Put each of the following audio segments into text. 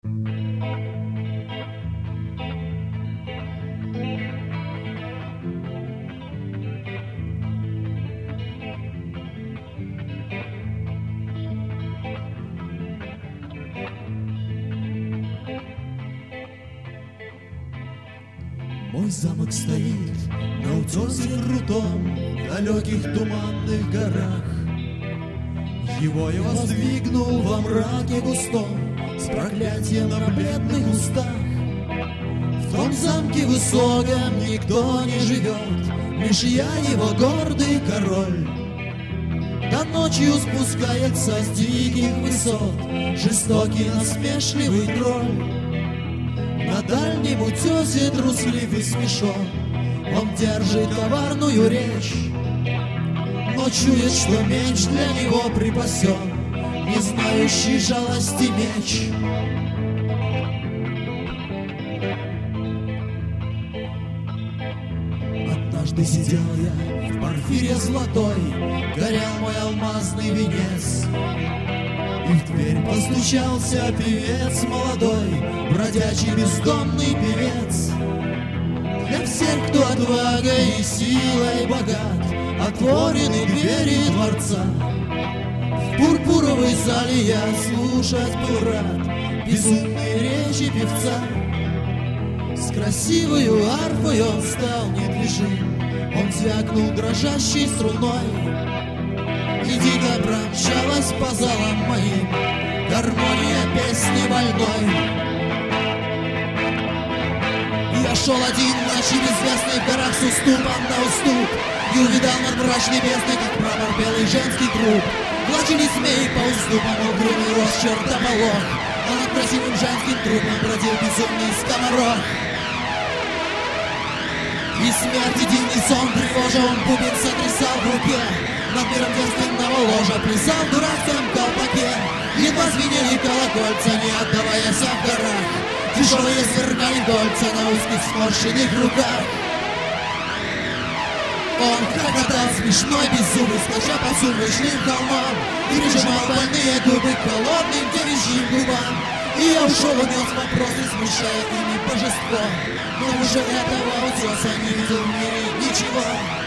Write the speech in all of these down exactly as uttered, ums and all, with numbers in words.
Мой замок стоит на утесе крутом, в далеких туманных горах. Его я воздвигнул во мраке густом, с проклятием на бледных устах. В том замке высоком никто не живет, лишь я, его гордый король. Да ночью спускается с диких высот жестокий насмешливый тролль. На дальнем утесе труслив и смешон, он держит коварную речь, но чует, что меч для него припасен, не знающий жалости меч. Однажды сидел я в порфире золотой, горел мой алмазный венец, и в дверь постучался певец молодой, бродячий бездомный певец. Для всех, кто отвагой и силой богат, отворены двери дворца. В пурпуровой зале я слушать был рад безумные речи певца. С красивою арфой он стал недвижим, он звякнул дрожащей струной, и дико промчалась по залам моим гармония песни больной. Я шел один в ночи безвестной в горах с уступом на уступ, и увидал над мрачной бездной, как прапор белый женский труп. Влачили змеи по уступам, угрюмый рос чертополох, а над красивым женским трупом бродил безумный скоморох. И смерти дивный сон тревожа, он бубен сотрясал в руке, над миром девственного ложа плясал в дурацком колпаке. Едва звенели колокольца, не отдаваясь в горах, тяжелые сверкали кольца на узких сморщенных руках. Он хохотал смешной, беззубый, скача по сумрачным холмам, и прижимал больные губы к холодным девичьим губам. И я ушел, унес вопросы, смущая ими божество, но уже этого утеса не видел в мире ничего.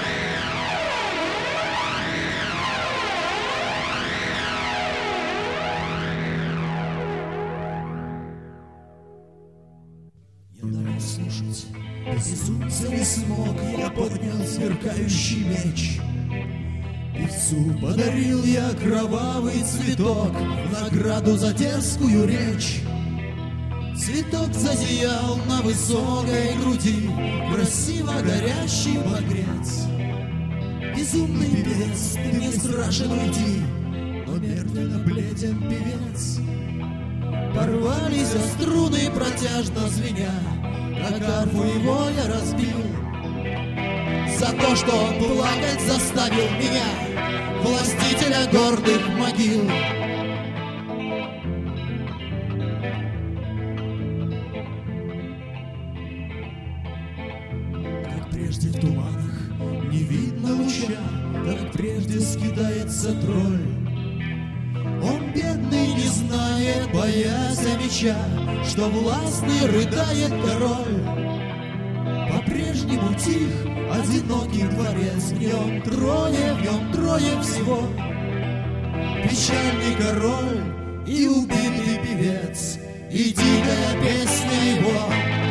Я давай слушать, безумца не смог, я поднял сверкающий меч. Певцу подарил я кровавый цветок в награду за дерзкую речь. Цветок зазиял на высокой груди, красиво горящий багрец. Безумный певец, ты не страшен уйти, но мертвенно бледен певец. Порвались струны протяжно звеня, как арфу его я разбил. За то, что он плакать заставил меня, властителя гордых могил. Как прежде в туманах не видно луча, как прежде скидается тролль. Он бедный не знает, боясь меча, что властный рыдает король. По-прежнему тих одинокий дворец, в нем трое, в нем трое всего. Печальный король и убитый певец, и дикая песня его.